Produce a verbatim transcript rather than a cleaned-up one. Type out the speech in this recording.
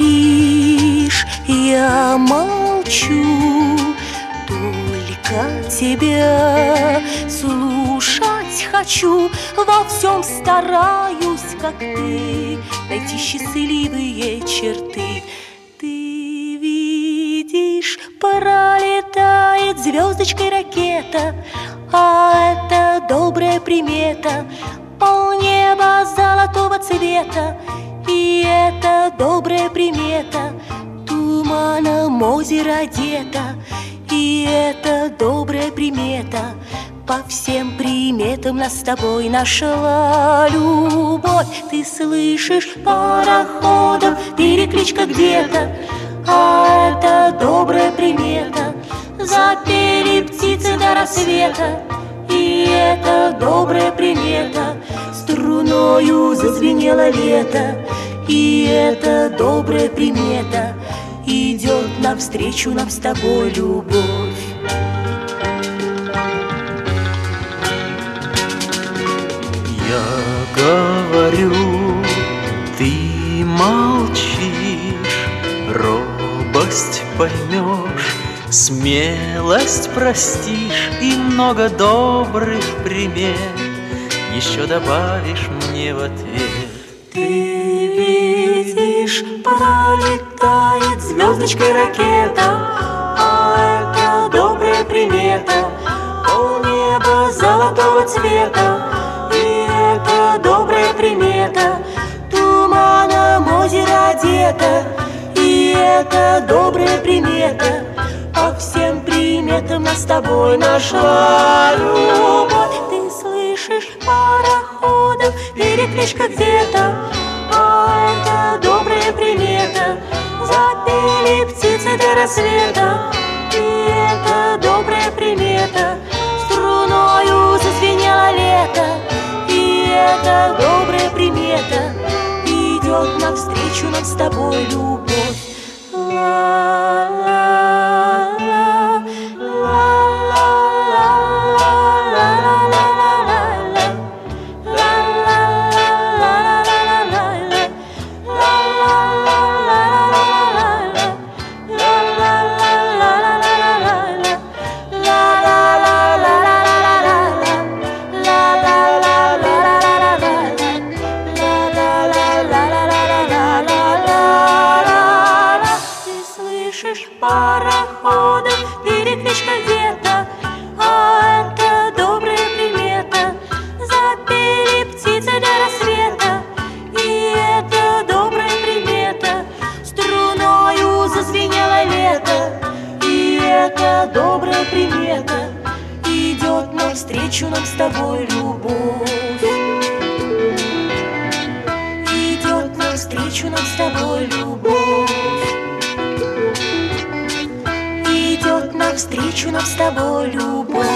говоришь, я молчу, только тебя слушать хочу. Во всем стараюсь, как ты, найти счастливые черты. Ты видишь, пролетает звездочкой ракета, а это добрая примета. Полнеба золотого цвета, и это добрая примета. Туманом озеро одето, и это добрая примета. По всем приметам нас с тобой нашла любовь. Ты слышишь, пароходов перекличка где-то, а это добрая примета. Запели птицы до рассвета, и это добрая примета. Струною зазвенело лето, и это добрая примета. Идет навстречу нам с тобой любовь. Я говорю, ты молчишь, робость поймешь, смелость простишь и много добрых примет еще добавишь мне в ответ. Ты видишь, пролетает звездочкой ракета, а это добрая примета. Полнеба золотого цвета, и это добрая примета. Туманом озеро одето, и это добрая примета. По всем приметам нас с тобой нашла любовь. Ты слышишь, пароходов перекличка где-то, а это добрая примета. Запели птицы до рассвета, и это добрая примета. Струною зазвенело лето, и это добрая примета. Идет навстречу нам с тобой любовь. Пароходов перекличка где-то, а это добрая примета. Запели птицы до рассвета, и это добрая примета. Струною зазвенело лето, и это добрая примета. Идет навстречу нам с тобой любовь. Идет навстречу нам с тобой любовь. Идет навстречу нам с тобой любовь.